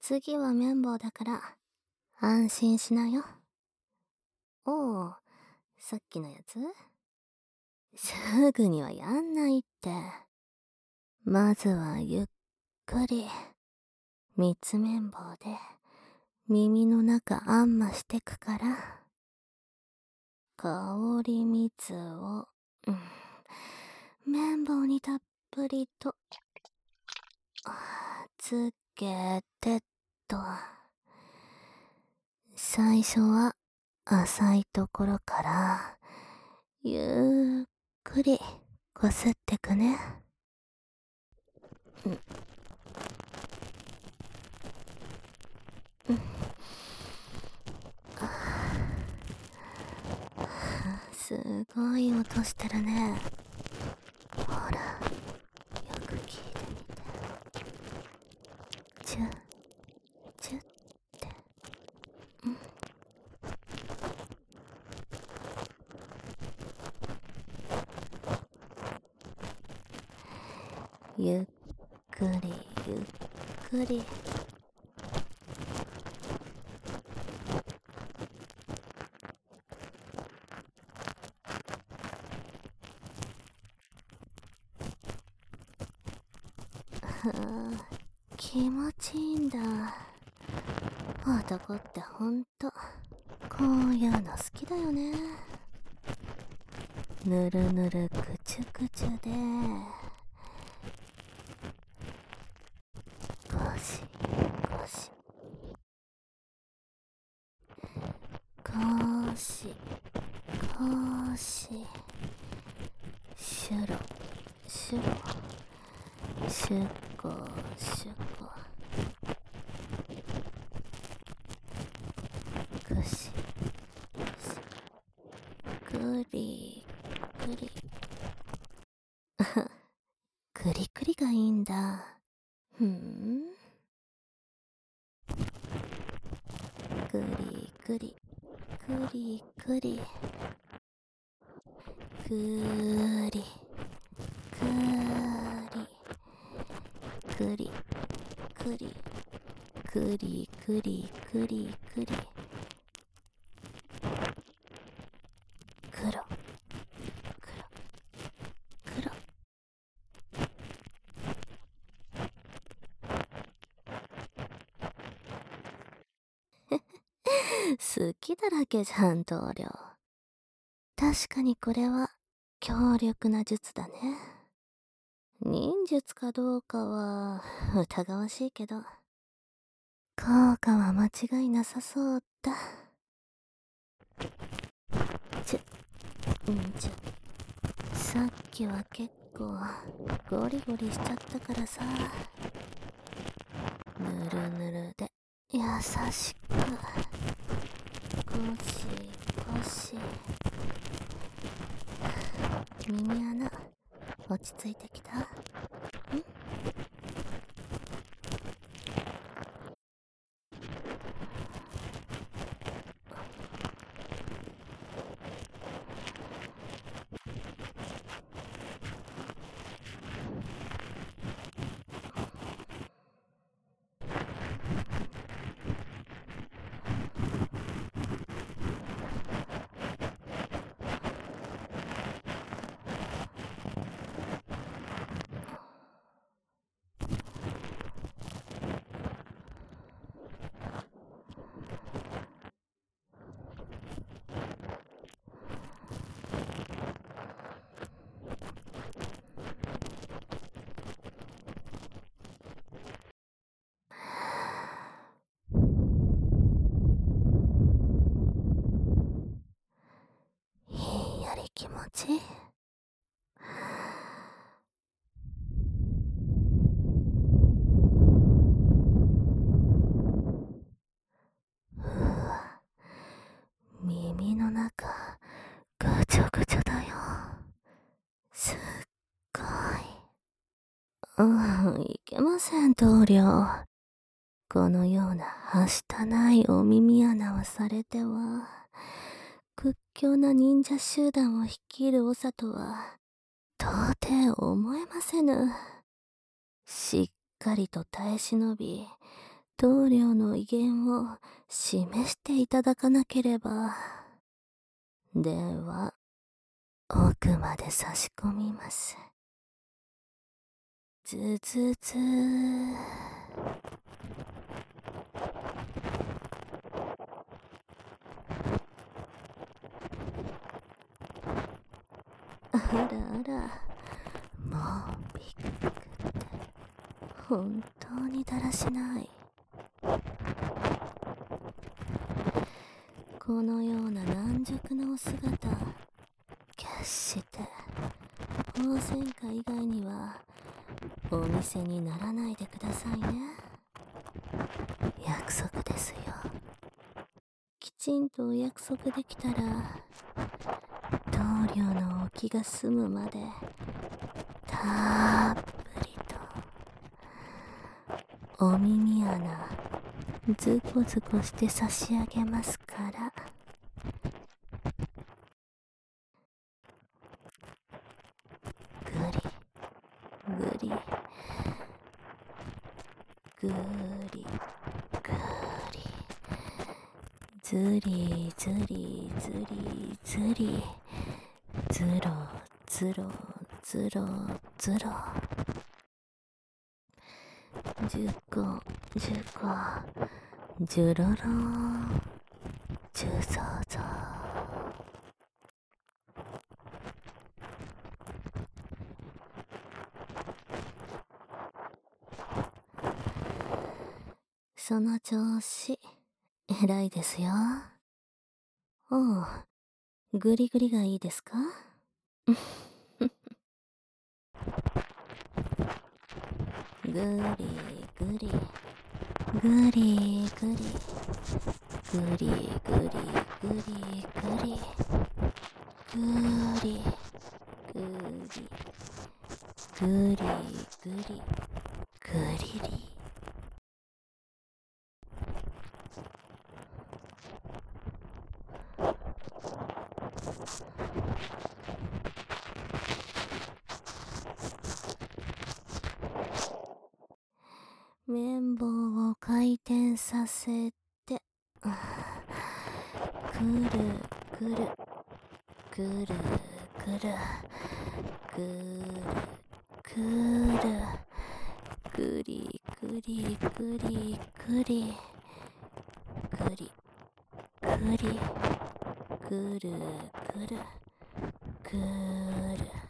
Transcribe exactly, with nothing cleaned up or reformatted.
次は綿棒だから、安心しなよ。おう、さっきのやつすぐにはやんないって。まずはゆっくり、三つ綿棒で、耳の中あんましてくから。香り蜜を、うん、綿棒にたっぷりと、つけてっと。最初は浅いところから、ゆっくりこすってくね。うんうん、すごい音してるね。ほら、よく聞いてみて。チュッチュッって、うん、ゆっくりゆっくり。はあ、気持ちいいんだ。男ってほんとこういうの好きだよね。ぬるぬるくちゅくちゅで、ゴシゴシゴシゴシ、シュロシュロシュコシュコ、ぐしぐし、ぐりぐりくりくりがいいんだ。ふん、くりくりくりくり、くりくりくりくりくりくりくりくり、黒黒黒。好きだらけじゃん、同僚。確かにこれは強力な術だね。忍術かどうかは疑わしいけど、効果は間違いなさそうだ。ちゅ、んちゅ、さっきは結構ゴリゴリしちゃったからさ。ぬるぬるで優しく、ゴシゴシ。耳穴落ち着いてきた？ん？ひんやり気持ちいい。うわ、耳の中ぐちょぐちょだよ。すっごい。うん、いけません、同僚。このようなはしたないお耳穴をされては、屈強な忍者集団を率いる長とは、到底思えませぬ。しっかりと耐え忍び、 棟梁の威厳を示していただかなければ。では、奥まで差し込みます。ずずずー。あらあら、もうびっくって本当にだらしない。このような軟弱なお姿、決して鳳仙花以外にはお見せにならないでくださいね。約束ですよ。きちんとお約束できたら、棟梁のお気が済むまでたっぷりとお耳穴ズコズコして差し上げますから。ぐりぐりぐりぐり、ずりずりずりずり、ずろずろずろずろ、じゅっこじゅっこ、じゅろろじゅぞぞ。その調子、偉いですよ。おう、ぐりぐりがいいですか？ぐりぐりぐりぐりぐりぐりぐりぐりぐりぐりぐりぐりぐりぐりり。綿棒を回転させて、くるくるくるくるくるくる、ぐりぐりぐりぐりぐりぐり、ぐるぐるぐる。